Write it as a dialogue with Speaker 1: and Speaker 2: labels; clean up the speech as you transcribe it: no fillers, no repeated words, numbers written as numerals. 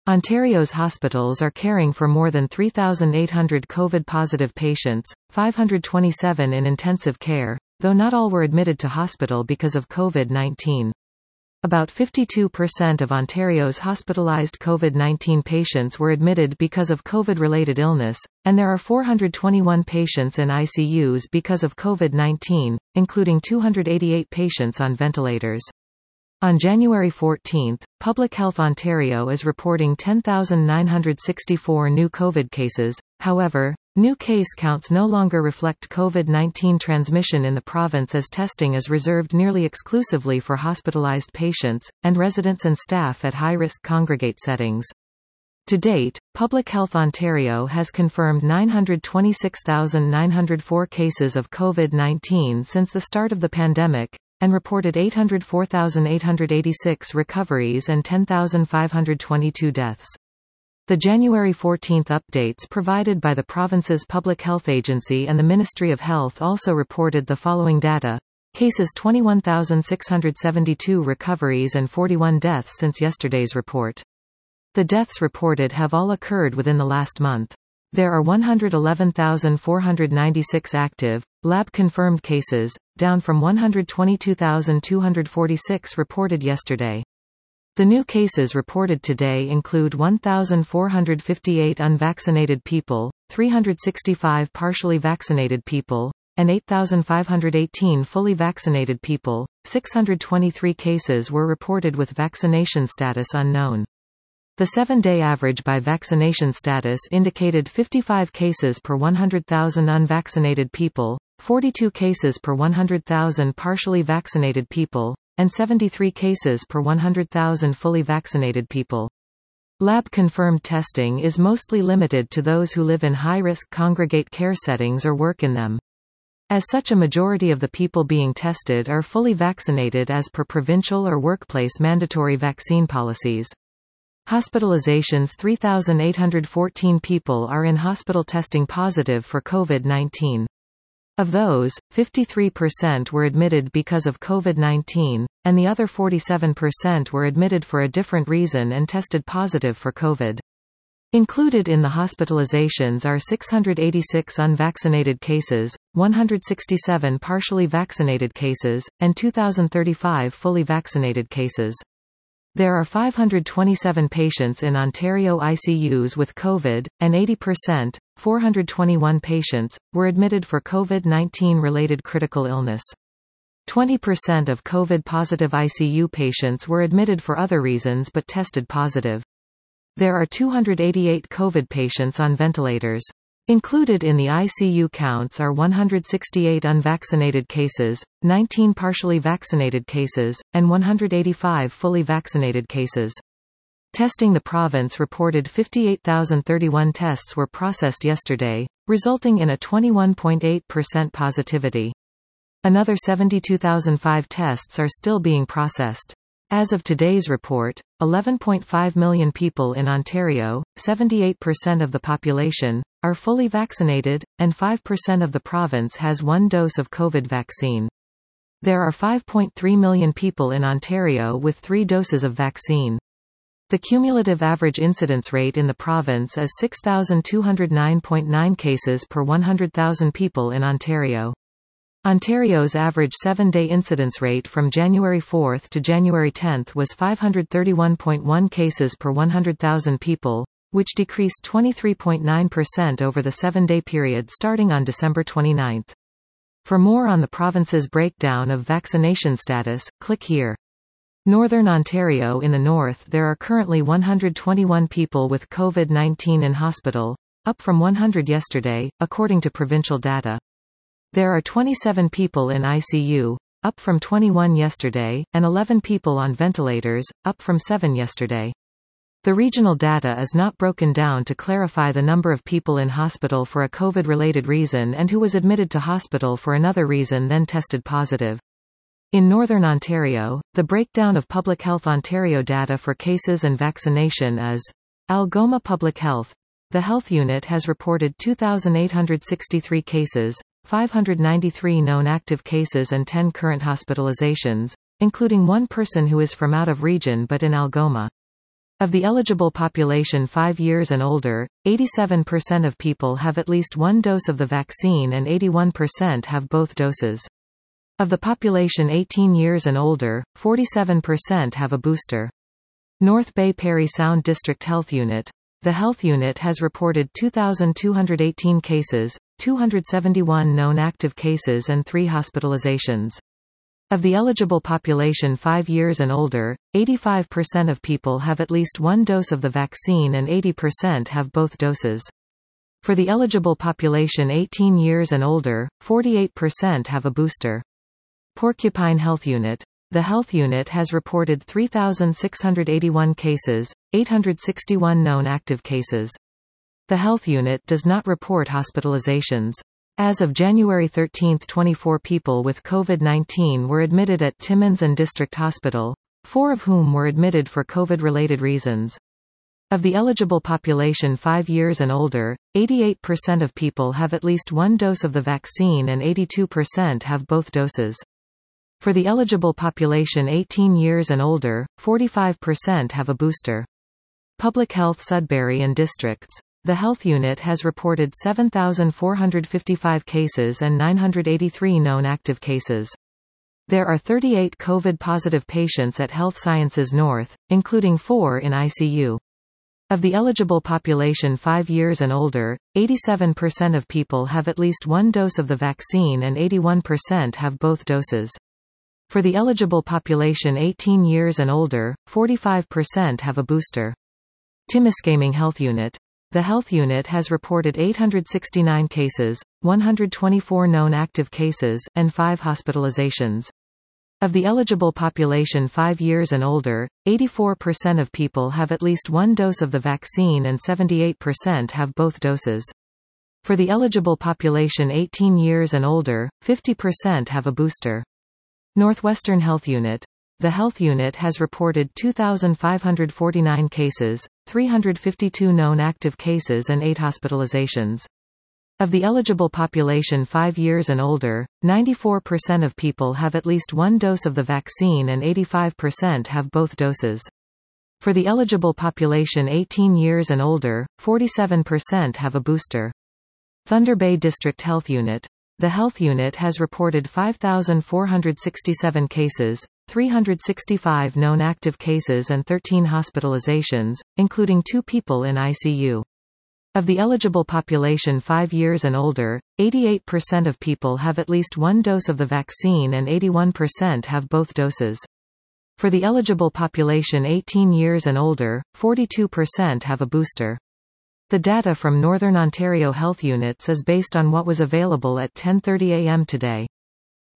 Speaker 1: Ontario's hospitals are caring for more than 3,800 COVID-positive patients, 527 in intensive care, though not all were admitted to hospital because of COVID-19. About 52% of Ontario's hospitalized COVID-19 patients were admitted because of COVID-related illness, and there are 421 patients in ICUs because of COVID-19, including 288 patients on ventilators. On January 14, Public Health Ontario is reporting 10,964 new COVID cases. However, new case counts no longer reflect COVID-19 transmission in the province, as testing is reserved nearly exclusively for hospitalized patients, and residents and staff at high-risk congregate settings. To date, Public Health Ontario has confirmed 926,904 cases of COVID-19 since the start of the pandemic, and reported 804,886 recoveries and 10,522 deaths. The January 14 updates provided by the province's Public Health Agency and the Ministry of Health also reported the following data: cases 21,672 recoveries and 41 deaths since yesterday's report. The deaths reported have all occurred within the last month. There are 111,496 active, lab-confirmed cases, down from 122,246 reported yesterday. The new cases reported today include 1,458 unvaccinated people, 365 partially vaccinated people, and 8,518 fully vaccinated people. 623 cases were reported with vaccination status unknown. The 7-day average by vaccination status indicated 55 cases per 100,000 unvaccinated people, 42 cases per 100,000 partially vaccinated people, and 73 cases per 100,000 fully vaccinated people. Lab-confirmed testing is mostly limited to those who live in high-risk congregate care settings or work in them. As such, a majority of the people being tested are fully vaccinated as per provincial or workplace mandatory vaccine policies. Hospitalizations: 3,814 people are in hospital testing positive for COVID-19. Of those, 53% were admitted because of COVID-19, and the other 47% were admitted for a different reason and tested positive for COVID. Included in the hospitalizations are 686 unvaccinated cases, 167 partially vaccinated cases, and 2,035 fully vaccinated cases. There are 527 patients in Ontario ICUs with COVID, and 80%, 421 patients, were admitted for COVID-19 related critical illness. 20% of COVID-positive ICU patients were admitted for other reasons but tested positive. There are 288 COVID patients on ventilators. Included in the ICU counts are 168 unvaccinated cases, 19 partially vaccinated cases, and 185 fully vaccinated cases. Testing: the province reported 58,031 tests were processed yesterday, resulting in a 21.8% positivity. Another 72,005 tests are still being processed. As of today's report, 11.5 million people in Ontario, 78% of the population, are fully vaccinated, and 5% of the province has one dose of COVID vaccine. There are 5.3 million people in Ontario with 3 doses of vaccine. The cumulative average incidence rate in the province is 6,209.9 cases per 100,000 people in Ontario. Ontario's average 7-day incidence rate from January 4 to January 10 was 531.1 cases per 100,000 people, which decreased 23.9% over the 7-day period starting on December 29. For more on the province's breakdown of vaccination status, click here. Northern Ontario: in the north there are currently 121 people with COVID-19 in hospital, up from 100 yesterday, according to provincial data. There are 27 people in ICU, up from 21 yesterday, and 11 people on ventilators, up from 7 yesterday. The regional data is not broken down to clarify the number of people in hospital for a COVID-related reason and who was admitted to hospital for another reason then tested positive. In Northern Ontario, the breakdown of Public Health Ontario data for cases and vaccination is: Algoma Public Health. The health unit has reported 2,863 cases, 593 known active cases and 10 current hospitalizations, including one person who is from out of region but in Algoma. Of the eligible population 5 years and older, 87% of people have at least one dose of the vaccine and 81% have both doses. Of the population 18 years and older, 47% have a booster. North Bay Parry Sound District Health Unit. The health unit has reported 2,218 cases, 271 known active cases and 3 hospitalizations. Of the eligible population 5 years and older, 85% of people have at least one dose of the vaccine and 80% have both doses. For the eligible population 18 years and older, 48% have a booster. Porcupine Health Unit. The health unit has reported 3,681 cases, 861 known active cases. The health unit does not report hospitalizations. As of January 13, 24 people with COVID-19 were admitted at Timmins and District Hospital, 4 of whom were admitted for COVID-related reasons. Of the eligible population 5 years and older, 88% of people have at least one dose of the vaccine and 82% have both doses. For the eligible population 18 years and older, 45% have a booster. Public Health Sudbury and Districts. The health unit has reported 7,455 cases and 983 known active cases. There are 38 COVID-positive patients at Health Sciences North, including 4 in ICU. Of the eligible population 5 years and older, 87% of people have at least one dose of the vaccine and 81% have both doses. For the eligible population 18 years and older, 45% have a booster. Timiskaming Health Unit. The health unit has reported 869 cases, 124 known active cases, and 5 hospitalizations. Of the eligible population 5 years and older, 84% of people have at least one dose of the vaccine and 78% have both doses. For the eligible population 18 years and older, 50% have a booster. Northwestern Health Unit. The health unit has reported 2,549 cases, 352 known active cases and 8 hospitalizations. Of the eligible population 5 years and older, 94% of people have at least one dose of the vaccine and 85% have both doses. For the eligible population 18 years and older, 47% have a booster. Thunder Bay District Health Unit. The health unit has reported 5,467 cases, 365 known active cases and 13 hospitalizations, including 2 people in ICU. Of the eligible population 5 years and older, 88% of people have at least one dose of the vaccine and 81% have both doses. For the eligible population 18 years and older, 42% have a booster. The data from Northern Ontario Health Units is based on what was available at 10:30 a.m. today.